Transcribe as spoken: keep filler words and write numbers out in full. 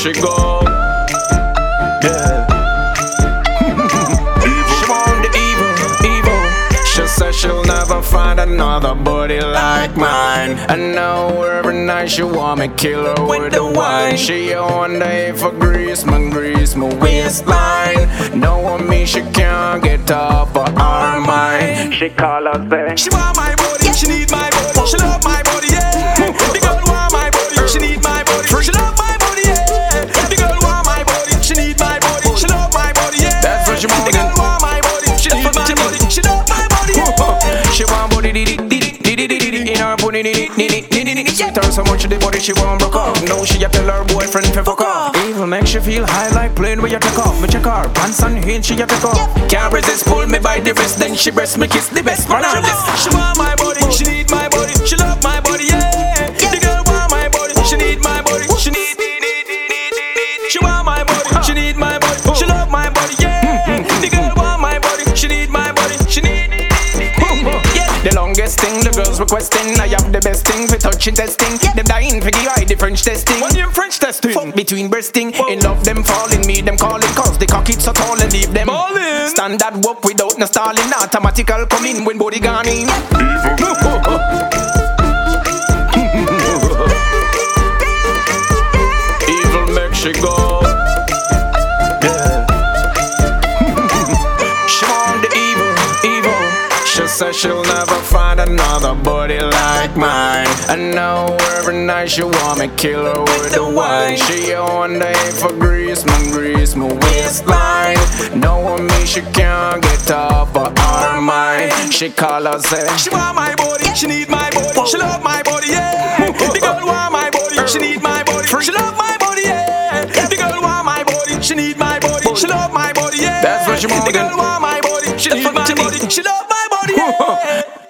she go. Yeah. She want the evil, evil. She says she'll never find another body like mine. I know every night she want me kill her with the wine. She wonder if I grease my grease my waistline. Knowing me she can't get off of her mind. She call her say she want my body, she need my body, she love my body, yeah. The girl want my body, she need my body, she love my body, yeah. The girl want my body, she need my body, she love my body, yeah. That's what she want. The girl want my body, she need my body, she love my body, yeah. She want body di di di di di di di di in her body di di di di di di di. Sweet her so much the body she want broke off. Now she a tell her boyfriend to fuck off. Evil makes you feel high like plane where you take off. Me check her pants and heels she a take off. Can't resist, pull me by the wrist, then she breast me kiss the best man on this. She want my body, she need my body, she love my body, yeah. The girl want my body, she need my body, she need. She want my body, she need my body, she love my body, yeah. The girl want my body, she need my body, she need. The longest thing the girls requesting. I have the best thing for touching testing. Them dying for give I the French testing. What you French testing? Fuck between breasting. In love them falling, me them calling. Cause the cock it so tall and leave them ballin'. Standard walk without no stalling. Automatical come in when body gone in. Evil make she go. Yeah. She want the evil, evil. She says she'll never find another body like mine. I know every night she want me kill her with the wine. She wonder if I grease my grease my waistline. Knowing me she can't get off of her mind. She call her say she want my body, she need my body, she love my body, yeah. The girl want my body, she need my body, she love my body, yeah. The girl want my body, she need my body, she love my body, yeah. That's what she want. The girl want my body, she need my body, she love my body, yeah.